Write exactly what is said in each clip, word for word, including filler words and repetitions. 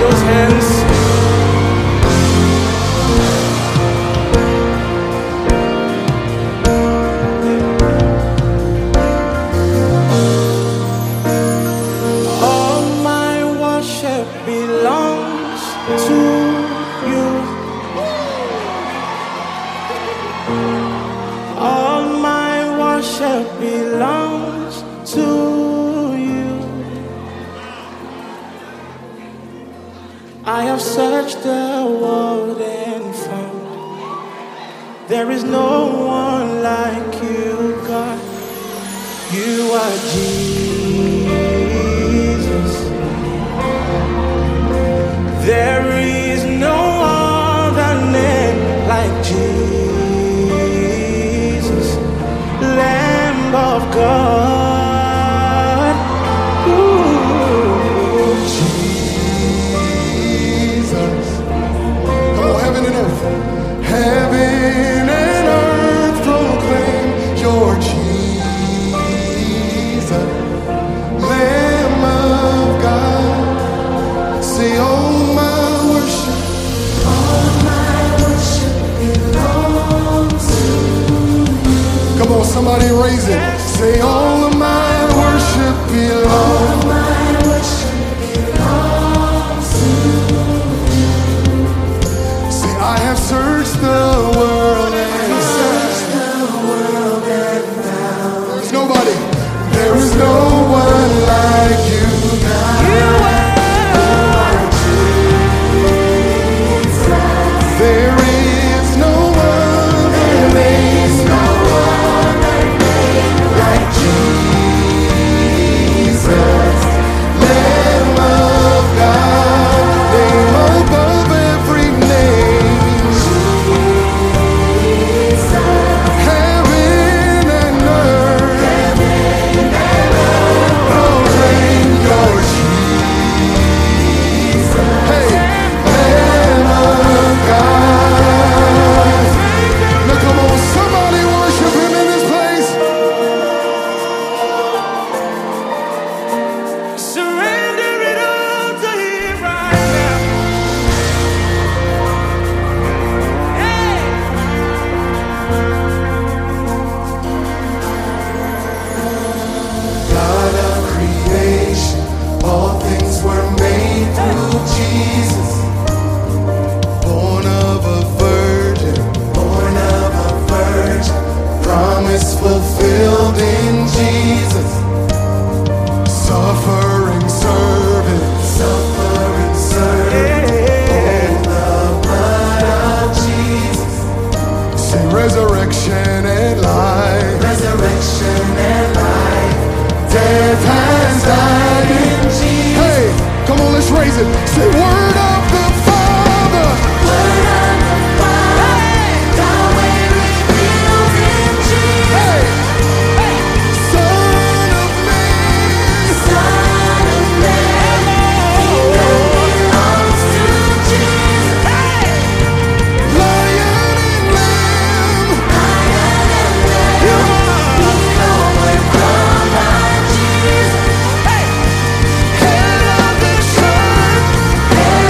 those hands. All my worship belongs to you. All my worship belongs to you. I have searched the world and found there is no one like you, God. You are Jesus. There is no other name like Jesus, Lamb of God. Ooh, Jesus. Come on, heaven and earth. Heaven and earth proclaim your Jesus, Lamb of God. Say, all my worship, All my worship belongs to you. come on, somebody raise it. Say, all of my worship belongs. All my worship belongs to you. Say, I have searched the world and Search the world and found there's nobody. There is no one like you, God. you are. There is no other name like Jesus, Lamb of God, name above every name. Heaven and earth proclaim your Jesus. Hey, Lamb of God. Now come on, somebody worship him in this place. Surrender it all to him right now. Hey. God of creation, all things were made through Jesus. Born of a virgin, born of a virgin, promise fulfilled in Jesus. Suffering servant, suffering servant, oh the blood of Jesus. Say resurrection and life, resurrection and life. Death has died in Jesus. Hey, come on, let's raise it. Say word of the Father. Word of the Father, Yahweh revealed in Jesus. Hey, Son of Man. Son of Man, kingdom belongs to Jesus. Lion and Lamb. Lion and Lamb, we overcome by Jesus. Head of the church. Head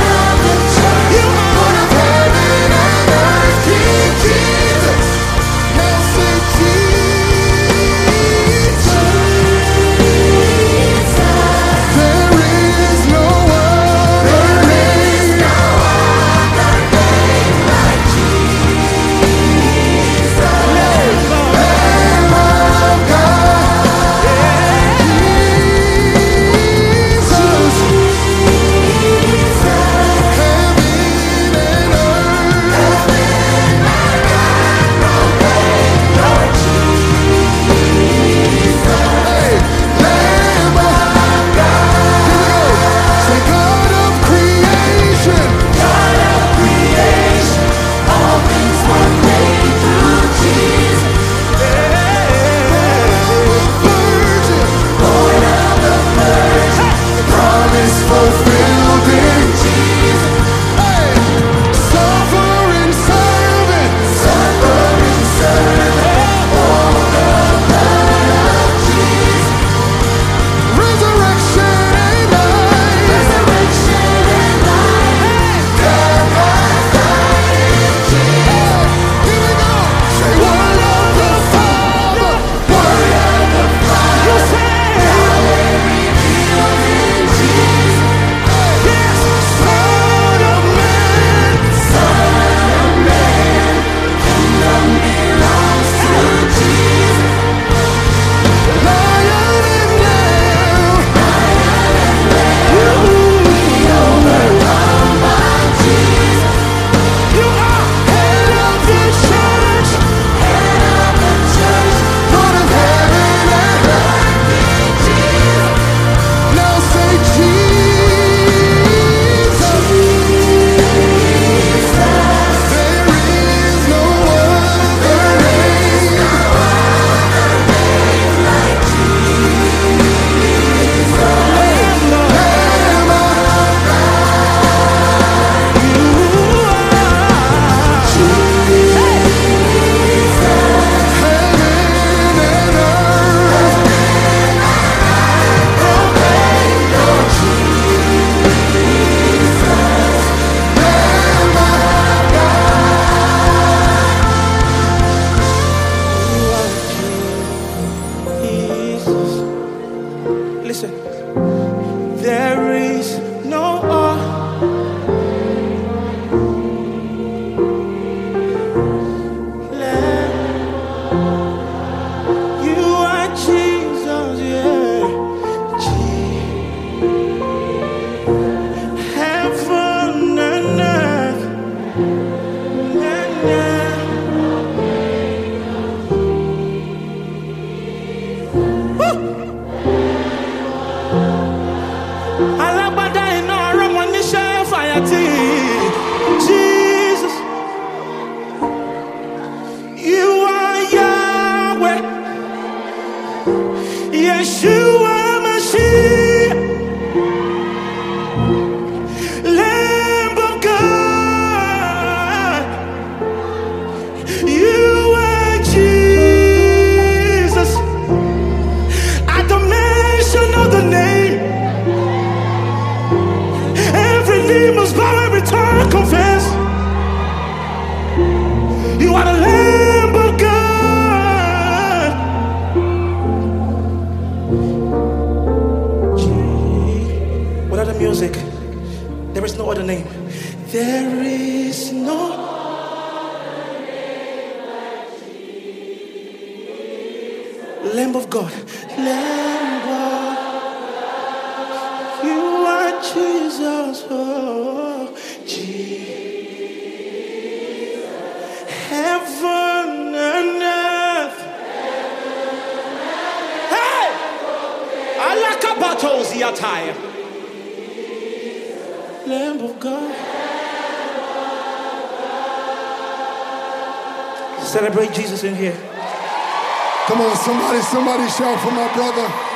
Yeshua Mashiach, Lamb of God, you are Jesus. At the mention of the name, every knee must bow, every tongue confess. You are the Lamb of God. Without the music, there is no other name. There is no Lamb of God. Lamb of God. You are Jesus. Oh, Jesus. Heaven and earth. Hey! Alakabatos yataya. Lamb of God. Celebrate Jesus in here. Come on, somebody, somebody shout for my brother.